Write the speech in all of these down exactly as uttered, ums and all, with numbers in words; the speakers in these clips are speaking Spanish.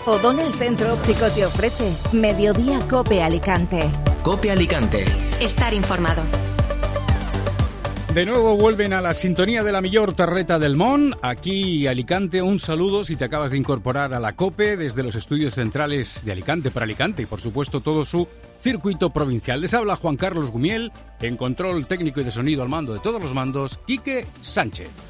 O'Donnell Centro Óptico te ofrece Mediodía Cope Alicante. Cope Alicante. Estar informado. De nuevo vuelven a la sintonía de la millor terreta del Món. Aquí Alicante, un saludo si te acabas de incorporar a la COPE desde los estudios centrales de Alicante para Alicante y por supuesto todo su circuito provincial. Les habla Juan Carlos Gumiel, en control técnico y de sonido al mando de todos los mandos, Quique Sánchez.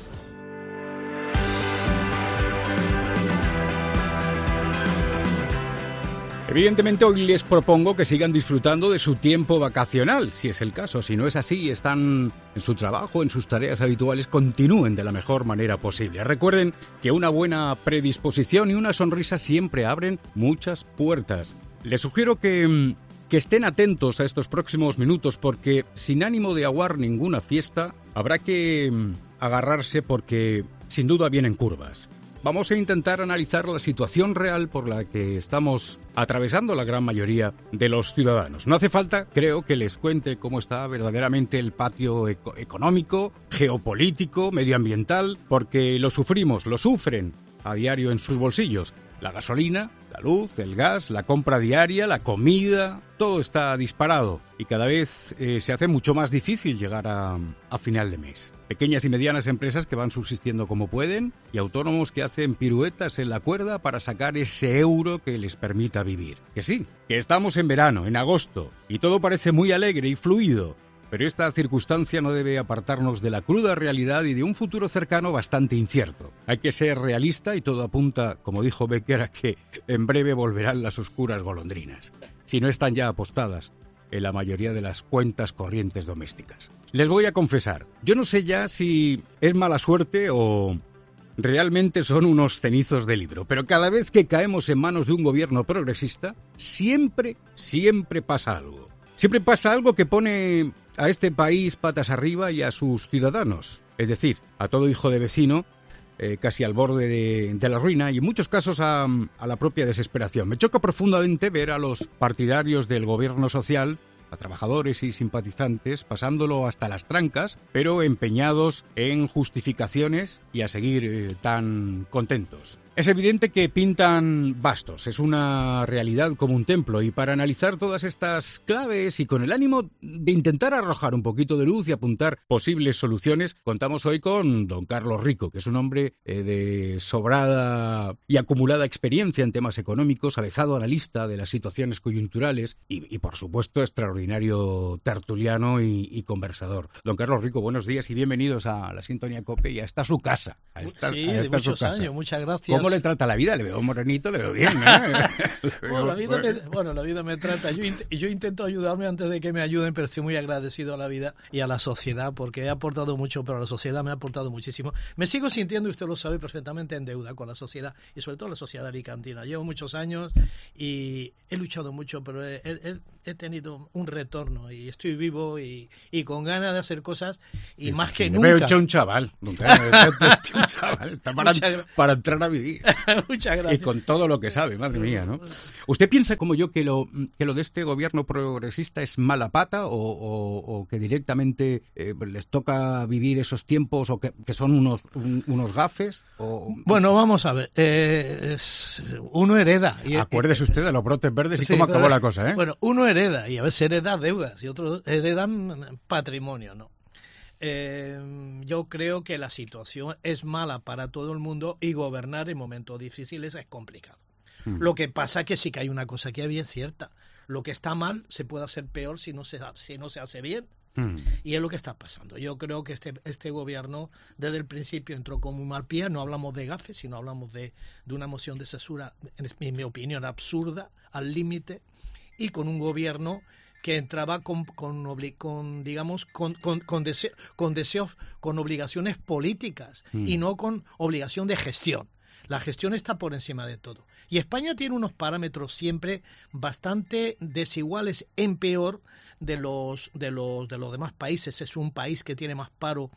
Evidentemente hoy les propongo que sigan disfrutando de su tiempo vacacional, si es el caso. Si no es así, están en su trabajo, en sus tareas habituales, continúen de la mejor manera posible. Recuerden que una buena predisposición y una sonrisa siempre abren muchas puertas. Les sugiero que, que estén atentos a estos próximos minutos porque sin ánimo de aguar ninguna fiesta, habrá que agarrarse porque sin duda vienen curvas. Vamos a intentar analizar la situación real por la que estamos atravesando la gran mayoría de los ciudadanos. No hace falta, creo, que les cuente cómo está verdaderamente el patio eco- económico, geopolítico, medioambiental, porque lo sufrimos, lo sufren a diario en sus bolsillos. La gasolina, la luz, el gas, la compra diaria, la comida, todo está disparado y cada vez eh, se hace mucho más difícil llegar a, a final de mes. Pequeñas y medianas empresas que van subsistiendo como pueden y autónomos que hacen piruetas en la cuerda para sacar ese euro que les permita vivir. Que sí, que estamos en verano, en agosto, y todo parece muy alegre y fluido. Pero esta circunstancia no debe apartarnos de la cruda realidad y de un futuro cercano bastante incierto. Hay que ser realista y todo apunta, como dijo Becker, a que en breve volverán las oscuras golondrinas, si no están ya apostadas en la mayoría de las cuentas corrientes domésticas. Les voy a confesar, yo no sé ya si es mala suerte o realmente son unos cenizos de libro, pero cada vez que caemos en manos de un gobierno progresista, siempre, siempre pasa algo. Siempre pasa algo que pone a este país patas arriba y a sus ciudadanos, es decir, a todo hijo de vecino, eh, casi al borde de, de la ruina y en muchos casos a, a la propia desesperación. Me choca profundamente ver a los partidarios del gobierno social, a trabajadores y simpatizantes, pasándolo hasta las trancas, pero empeñados en justificaciones y a seguir eh, tan contentos. Es evidente que pintan bastos, es una realidad como un templo, y para analizar todas estas claves y con el ánimo de intentar arrojar un poquito de luz y apuntar posibles soluciones, contamos hoy con don Carlos Rico, que es un hombre eh, de sobrada y acumulada experiencia en temas económicos, avezado analista de las situaciones coyunturales y, y por supuesto, extraordinario tertuliano y, y conversador. Don Carlos Rico, buenos días y bienvenidos a la Sintonía COPE y a esta su casa. A esta, sí, a esta de muchos su casa. años, muchas gracias. ¿Cómo le trata la vida? Le veo morenito, le veo bien, ¿eh? bueno, la vida me, bueno, la vida me trata. Yo, yo intento ayudarme antes de que me ayuden, pero estoy muy agradecido a la vida y a la sociedad porque he aportado mucho, pero la sociedad me ha aportado muchísimo. Me sigo sintiendo, y usted lo sabe perfectamente, en deuda con la sociedad y sobre todo la sociedad alicantina. Llevo muchos años y he luchado mucho, pero he, he, he tenido un retorno y estoy vivo y, y con ganas de hacer cosas y más que me nunca. Veo hecho un chaval, un chaval, está para, para entrar a vivir. Muchas gracias. Y con todo lo que sabe, madre mía, ¿no? ¿Usted piensa como yo que lo que lo de este gobierno progresista es mala pata o, o, o que directamente eh, les toca vivir esos tiempos o que, que son unos un, unos gafes? O... Bueno, vamos a ver. Eh, es, uno hereda. Y, Acuérdese usted de los brotes verdes y sí, cómo acabó pero, la cosa, ¿eh? Bueno, uno hereda y a veces hereda deudas y otros heredan patrimonio, ¿no? Eh, yo creo que la situación es mala para todo el mundo y gobernar en momentos difíciles es complicado. Mm. Lo que pasa es que sí que hay una cosa que es bien cierta. Lo que está mal se puede hacer peor si no se, si no se hace bien. Mm. Y es lo que está pasando. Yo creo que este, este gobierno desde el principio entró como un mal pie. No hablamos de gafes, sino hablamos de, de una moción de censura, en, en mi opinión, absurda, al límite, y con un gobierno que entraba con, con, con digamos, con, con, con, deseo, con deseos, con obligaciones políticas mm. y no con obligación de gestión. La gestión está por encima de todo. Y España tiene unos parámetros siempre bastante desiguales, en peor de los, de los, de los demás países. Es un país que tiene más paro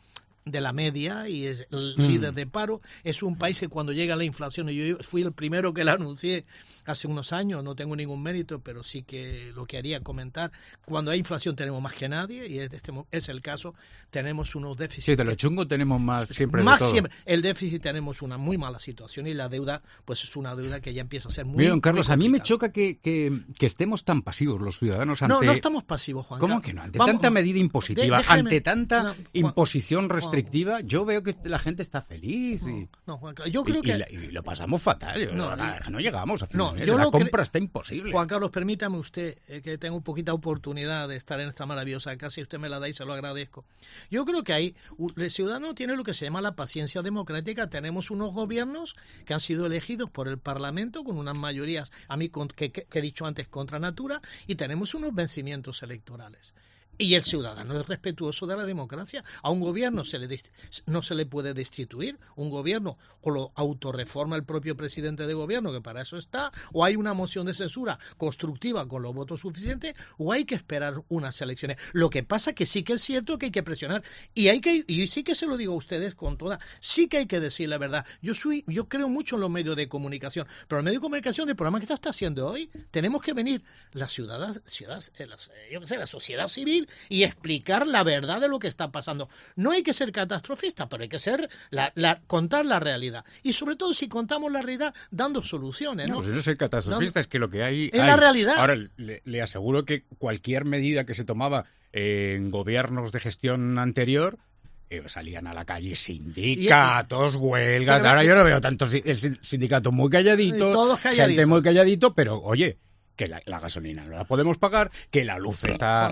de la media y es el Mm. líder de paro. Es un país que cuando llega la inflación, y yo fui el primero que la anuncié hace unos años, no tengo ningún mérito, pero sí que lo que haría comentar, cuando hay inflación tenemos más que nadie, y este es el caso, tenemos unos déficits. Sí, de lo chungo tenemos más siempre. Más de todo. siempre. El déficit tenemos una muy mala situación y la deuda, pues es una deuda que ya empieza a ser muy Mira, don Carlos, muy a mí me complicada. choca que, que, que estemos tan pasivos los ciudadanos ante... No, no estamos pasivos, Juan ¿Cómo Carlos. que no? Ante Vamos, tanta medida impositiva, de- déjeme- ante tanta no, Juan- imposición restrictiva, yo veo que la gente está feliz y, No, no, Juan Carlos, yo y- creo y que... la- y lo pasamos fatal. No, No, yo- no llegamos a fin no, de mes. yo La lo cre- compra está imposible. Juan Carlos, permítame usted eh, que tengo un poquita oportunidad de estar en esta maravillosa casa y usted me la da y se lo agradezco. Yo creo que ahí el ciudadano tiene lo que se llama la paciencia democrática. Tenemos unos gobiernos que han sido elegidos por el Parlamento con unas mayorías, a mí con- que, que- que he dicho antes, contra natura, y tenemos unos vencimientos electorales. Y el ciudadano es respetuoso de la democracia. A un gobierno se le dist- no se le puede destituir. Un gobierno o lo autorreforma el propio presidente de gobierno, que para eso está, o hay una moción de censura constructiva con los votos suficientes, o hay que esperar unas elecciones. Lo que pasa que sí que es cierto que hay que presionar. Y hay que y sí que se lo digo a ustedes con toda, sí que hay que decir la verdad. Yo soy, yo creo mucho en los medios de comunicación, pero el medio de comunicación del programa que está, está haciendo hoy, tenemos que venir las ciudades, ciudades, eh, las, eh, yo qué sé, la sociedad civil y explicar la verdad de lo que está pasando. No hay que ser catastrofista, pero hay que ser la, la, contar la realidad. Y sobre todo si contamos la realidad dando soluciones, ¿no? No, pues no soy catastrofista, No, es que lo que hay... es hay. la realidad. Ahora, le, le aseguro que cualquier medida que se tomaba en gobiernos de gestión anterior... Eh, salían a la calle sindicatos, huelgas. Pero- Ahora yo no veo tanto si- el sin- sindicato muy calladito, Y todos calladitos. gente muy calladito, pero oye, que la, la gasolina no la podemos pagar, que la luz está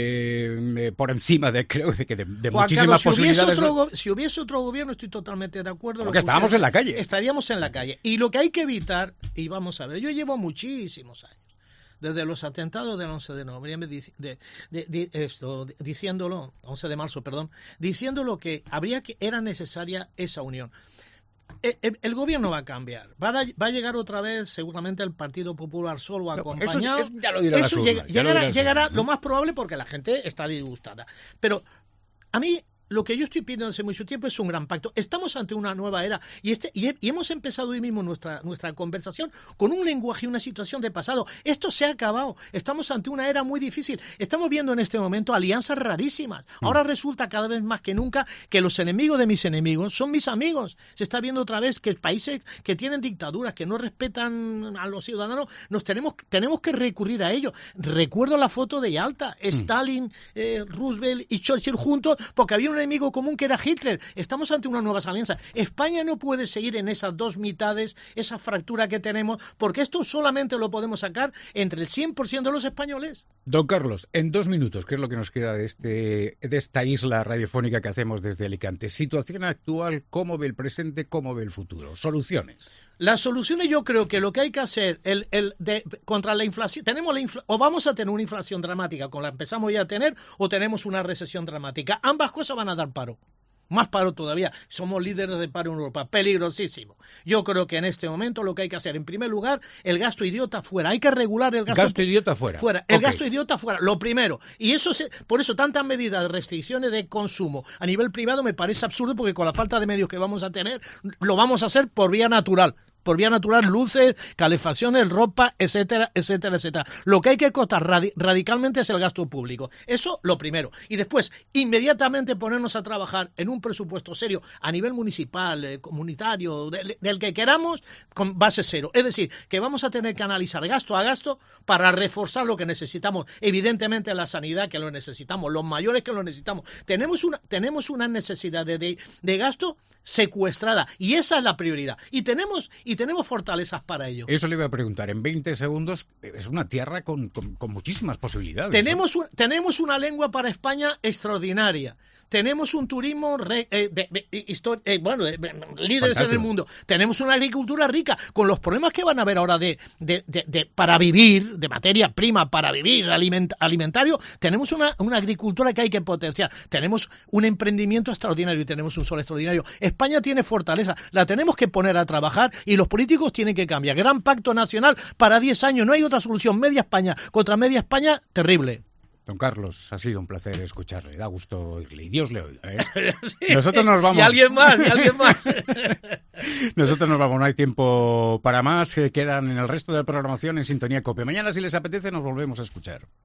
eh, eh, por encima de, creo que de, de Juan muchísimas Carlos, si hubiese, posibilidades. otro, go- si hubiese otro gobierno, estoy totalmente de acuerdo. Porque lo que estábamos usted- en la calle. Estaríamos en la calle. Y lo que hay que evitar, y vamos a ver, yo llevo muchísimos años, desde los atentados del once de noviembre, de, de, de, de- esto, de- diciéndolo, once de marzo, perdón, diciéndolo que habría que era necesaria esa unión. El, el- el gobierno va a cambiar. Va a, va a llegar otra vez, seguramente, el Partido Popular solo eso- acompañado. eso ya lo dirán las Eso urnas, llega- ya lo llegará, dirán las llegará urnas, ¿no? lo más probable porque la gente está disgustada. Pero a mí lo que yo estoy pidiendo hace mucho tiempo es un gran pacto. Estamos ante una nueva era y, este, y, he- y hemos empezado hoy mismo nuestra, nuestra conversación con un lenguaje y una situación de pasado. Esto se ha acabado. Estamos ante una era muy difícil. Estamos viendo en este momento alianzas rarísimas. Ahora resulta cada vez más que nunca que los enemigos de mis enemigos son mis amigos. Se está viendo otra vez que países que tienen dictaduras, que no respetan a los ciudadanos, nos tenemos, tenemos que recurrir a ello. Recuerdo la foto de Yalta, Stalin, eh, Roosevelt y Churchill juntos, porque había un enemigo común que era Hitler. Estamos ante una nueva alianza. España no puede seguir en esas dos mitades, esa fractura que tenemos, porque esto solamente lo podemos sacar entre el cien por ciento de los españoles. Don Carlos, en dos minutos, ¿qué es lo que nos queda de, este, de esta isla radiofónica que hacemos desde Alicante? Situación actual, ¿cómo ve el presente, cómo ve el futuro? Soluciones. Las soluciones, yo creo que lo que hay que hacer el, el de, contra la inflación, tenemos la infla, o vamos a tener una inflación dramática, como la empezamos ya a tener, o tenemos una recesión dramática. Ambas cosas van a dar paro. Más paro todavía. Somos líderes de paro en Europa. Peligrosísimo. Yo creo que en este momento lo que hay que hacer, en primer lugar, el gasto idiota fuera. Hay que regular el gasto. Gasto idiota fuera. Fuera. El Ok. gasto idiota fuera. Lo primero. Y eso se, por eso tantas medidas de restricciones de consumo a nivel privado me parece absurdo, porque con la falta de medios que vamos a tener, lo vamos a hacer por vía natural. Por vía natural, luces, calefacciones, ropa, etcétera, etcétera, etcétera. Lo que hay que cortar radi- radicalmente es el gasto público. Eso lo primero. Y después, inmediatamente ponernos a trabajar en un presupuesto serio a nivel municipal, eh, comunitario, de- del que queramos, con base cero. Es decir, que vamos a tener que analizar gasto a gasto para reforzar lo que necesitamos. Evidentemente la sanidad, que lo necesitamos, los mayores, que lo necesitamos. Tenemos una, tenemos una necesidad de, de, de gasto secuestrada, y esa es la prioridad. Y tenemos, y tenemos fortalezas para ello. Eso le iba a preguntar. En veinte segundos, es una tierra con, con, con muchísimas posibilidades. Tenemos, un, tenemos una lengua para España extraordinaria. Tenemos un turismo re, eh, de, de, histori- eh, bueno, de, de, líderes Fantástico. en el mundo. Tenemos una agricultura rica, con los problemas que van a haber ahora de, de, de, de para vivir, de materia prima para vivir, aliment, alimentario. Tenemos una, una agricultura que hay que potenciar. Tenemos un emprendimiento extraordinario y tenemos un sol extraordinario. España tiene fortaleza, la tenemos que poner a trabajar y los políticos tienen que cambiar. Gran pacto nacional para diez años, no hay otra solución. Media España contra media España, terrible. Don Carlos, ha sido un placer escucharle, da gusto oírle y Dios le oiga, ¿eh? Sí. Nosotros nos vamos. Y alguien más, y alguien más. Nosotros nos vamos, no hay tiempo para más, quedan en el resto de la programación en Sintonía COPE. Mañana, si les apetece, nos volvemos a escuchar.